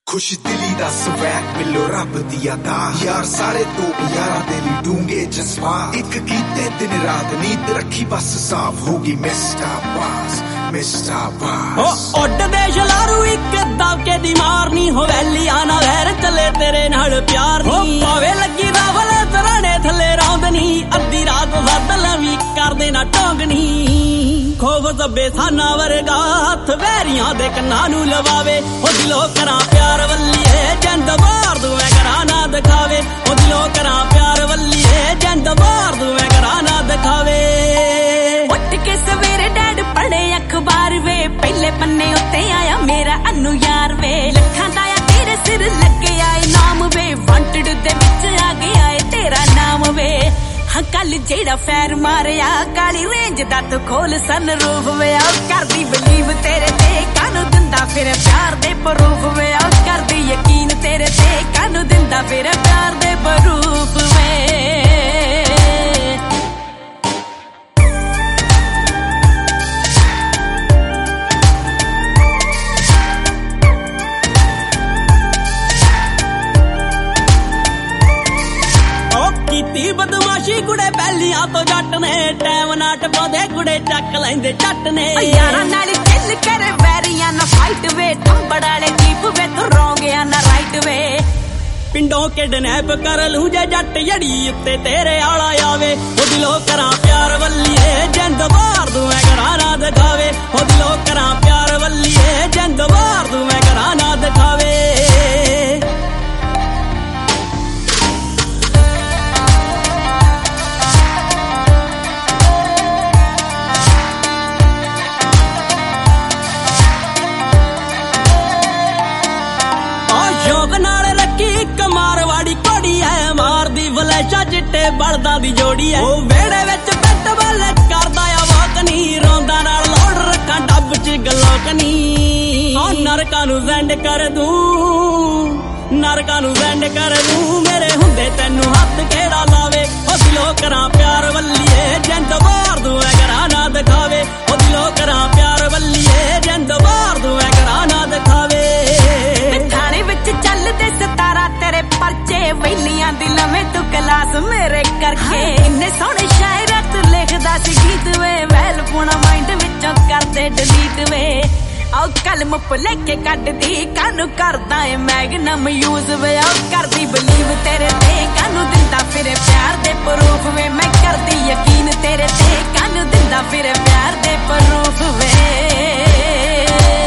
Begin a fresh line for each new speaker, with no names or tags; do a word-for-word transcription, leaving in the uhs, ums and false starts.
खुश दिली दा स्वैग मिलो रब दी अता यार सारे तो यारा दे ली डूंगे जज्बात एक कीते दिन रात नींद रखी बस साफ होगी मिस्टर बास मिस्टर बास
ओ उड दे शलारू इक दबके दी मारनी हो वैली आना वैर चले तेरे नाल प्यार नी हो पावे लगी रावल सराणे थले रौंदनी अद्धी रात बदल भी कर देना टोंगनी खोफ सब्बे साना वर्गा हथ वैरियां दे कन्नां नूं लवावे ओ दिलों करां प्यार वल्लीए जिंद मार दूं मैं करां ना दिखावे ओ दिलों करां प्यार वल्लीए जिंद मार दूं मैं करां ना दिखावे
उठ के सवेरे डैड पढ़े अखबार वे पहले पन्ने उत्ते आया मेरा अनु यार वे लखां दा तेरे सिर लगे आए नाम वे वांटेड दे विच आ गया है तेरा नाम वे हाँ कल जेड़ा फैर मारिया काली रेंज दा तू खोल सन रूफ वे आ करदी बिलीव तेरे ते कानू दिंदा फिर प्यार दे प्रूफ वे आ करदी यकीन तेरे ते कानू दिंदा फिर प्यार दे प्रूफ वे
बदमाशी कुड़े पहलियां तो जट ने टैम नाट पादे कुड़े चक लैंदे जट ने
यारा नाल चिल कर वैरियां ना फाइट वे टंबड़ वाले कीप वे तू रॉन्ग या ना राइट वे
पिंडों किडनैप कर लूं जे जट जड़ी उत्ते तेरे आला आवे ओ दिलों करां प्यार वल्लीए जिंद मार दूं मैं करां ना दिखावे ओ दिलों करां प्यार वल्लीए जिंद मार दूं मैं करां ना दिखावे मारवाड़ी कोड़ी है मार दी वलैशा चिट्टे बलदा दी जोड़ी है ओ वेड़े विच बैठ बल करदा आ वाकनी रोंदा नाल लोड़ रखा डब च गलोकनी ओ नरकां नूं सेंड कर दूं नरकां नूं सेंड कर दूं मेरे हुंदे तैनू हत्थ केड़ा लावे ओ दिलों करां प्यार वल्लीए जिंद मार दूं मैं करां ना दिखावे ओ दिलों करां प्यार वल्लीए जिंद मार दूं मैं करां ना दिखावे
थाने विच चलदे सतारा तेरे परचे वैलियां दी लवे तू क्लास मेरे करके इन्ने सोहणे शायर तू लिखदा सी गीत वे वैल पुणा माइंड विचों करदे डिलीट वे आओ कलम लेके कड्डदी कानू करदा ए मैगनम यूज वे आओ करदी बिलीव तेरे ते कानू दिंदा फिर प्यार दे प्रूफ वे मैं करदी यकीन तेरे ते कानू दिंदा फिर प्यार दे प्रूफ वे